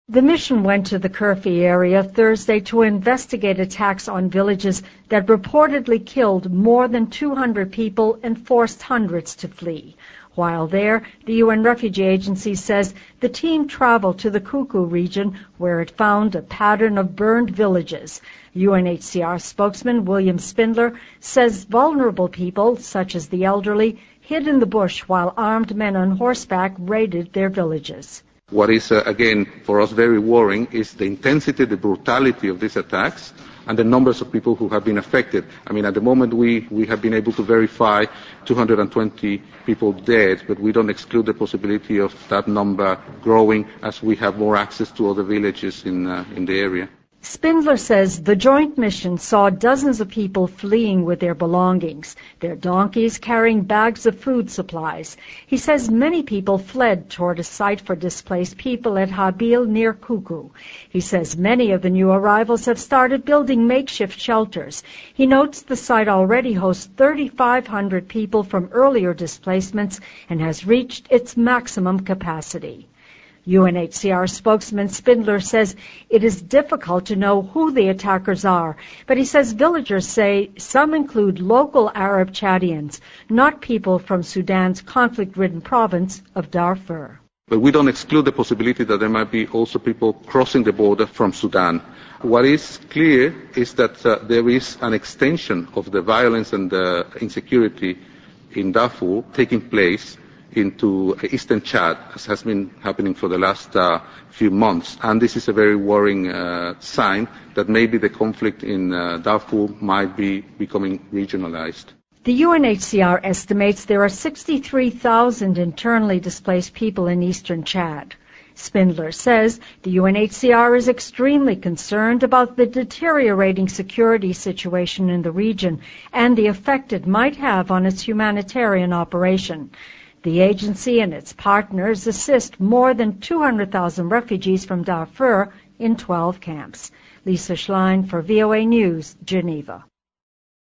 The mission went to the Kerfi area Thursday to investigate attacks on villages that reportedly killed more than 200 people and forced hundreds to flee. While there, the UN Refugee Agency says the team traveled to the Kuku region where it found a pattern of burned villages. UNHCR spokesman William Spindler says vulnerable people, such as the elderly, hid in the bush while armed men on horseback raided their villages. What is, again, for us very worrying is the intensity, the brutality of these attacks and the numbers of people who have been affected. I mean, at the moment we have been able to verify 220 people dead, but we don't exclude the possibility of that number growing as we have more access to other villages in the area. Spindler says the joint mission saw dozens of people fleeing with their belongings, their donkeys carrying bags of food supplies. He says many people fled toward a site for displaced people at Habil near Kuku. He says many of the new arrivals have started building makeshift shelters. He notes the site already hosts 3,500 people from earlier displacements and has reached its maximum capacity. UNHCR spokesman Spindler says it is difficult to know who the attackers are, but he says villagers say some include local Arab Chadians, not people from Sudan's conflict-ridden province of Darfur. But we don't exclude the possibility that there might be also people crossing the border from Sudan. What is clear is that there is an extension of the violence and the insecurity in Darfur taking place into eastern Chad, as has been happening for the last few months. And this is a very worrying sign that maybe the conflict in Darfur might be becoming regionalized. The UNHCR estimates there are 63,000 internally displaced people in eastern Chad. Spindler says the UNHCR is extremely concerned about the deteriorating security situation in the region and the effect it might have on its humanitarian operation. The agency and its partners assist more than 200,000 refugees from Darfur in 12 camps. Lisa Schlein for VOA News, Geneva.